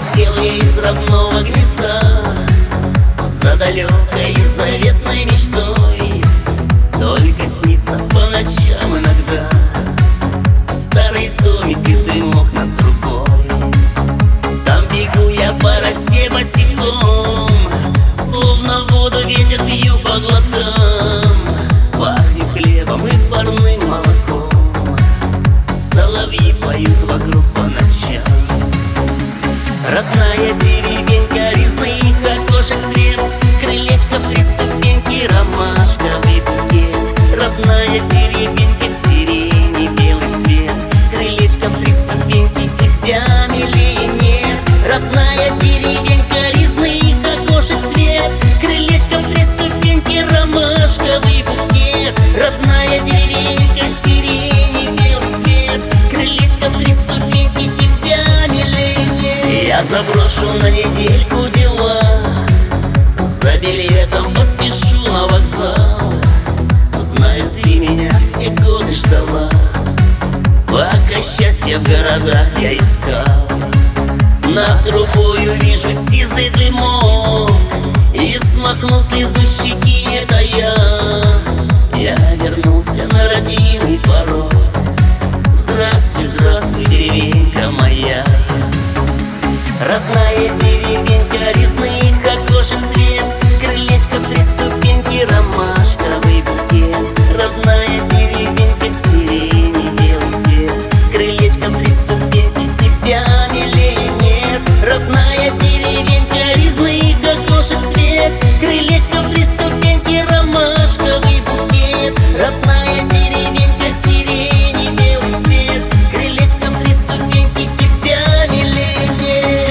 Улетел я из родного гнезда за далекой и заветной мечтой. Только снится по ночам иногда старый домик и дымок над трубой. Там бегу я по росе босиком, словно воду ветер пью по глоткам. Пахнет хлебом и парным молоком, соловьи поют вокруг по ночам. Родная деревенька, резных окошек свет, крылечко в 3 ступеньки, ромашковый букет. Родная деревенька, сирени, белый цвет, крылечко в 3 ступеньки, тебя милее нет. Родная деревенька, резных окошек свет, крылечко в 3 ступеньки, ромашковый букет. Родная деревенька, сирени, белый цвет, крылечко в 3 ступеньки, тебя милее нет. Я заброшу на недельку дела, за билетом поспешу на вокзал. Знаю, ты меня все годы ждала, пока счастье в городах я искал. Над трубою вижу сизый дымок, и смахну слезу щеки, это я вернулся на родимый порог. Здравствуй, здравствуй, деревенька моя. Родная деревенька, резных окошек свет, крылечко в 3 ступеньки, ромашковый букет. Родная деревенька, сирени, белый цвет, крылечко в 3 ступеньки, тебя милее нет. Родная деревенька, резных окошек свет, крылечко в 3 ступеньки, ромашковый букет. Родная деревенька, сирени, белый цвет, крылечко в 3 ступеньки, тебя милее нет.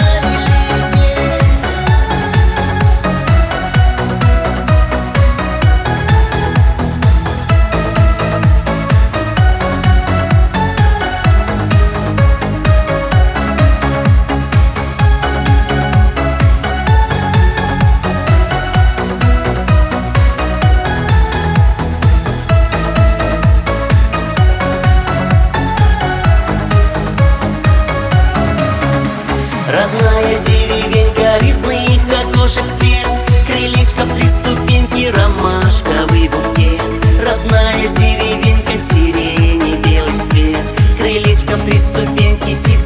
Родная деревенька, резных окошек свет, крылечко в 3 ступеньки, ромашковый букет. Родная деревенька, сирени, белый цвет, крылечко в 3 ступеньки,